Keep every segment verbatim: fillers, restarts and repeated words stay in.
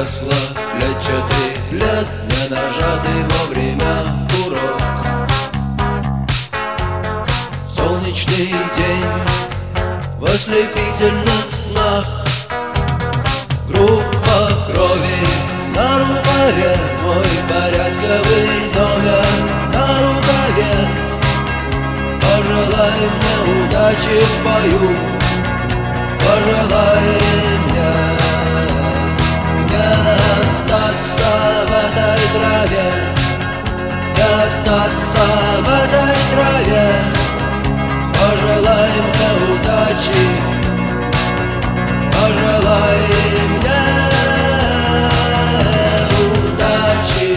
гасла клетчатый плед, не нажатый вовремя курок. Солнечный день в ослепительных снах, группа крови на рукаве, мой порядковый номер на рукаве. Пожелай мне удачи в бою, пожелай мне не остаться в этой траве, не остаться в этой траве. Пожелай мне удачи, пожелай мне удачи.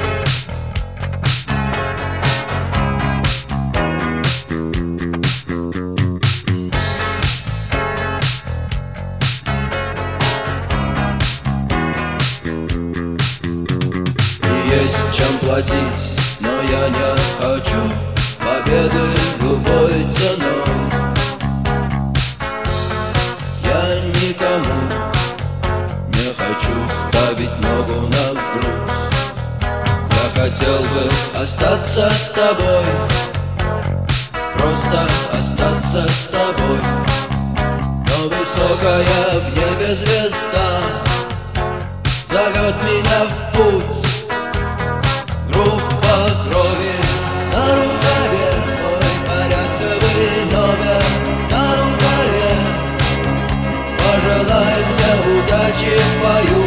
Есть чем платить, но я не хочу победы любой ценой. Я никому не хочу ставить ногу на грудь. Я хотел бы остаться с тобой, просто остаться с тобой. Но высокая в небе звезда зовет меня в путь. Группа крови на рукаве, мой порядковый номер на рукаве. Пожелай мне удачи в бою,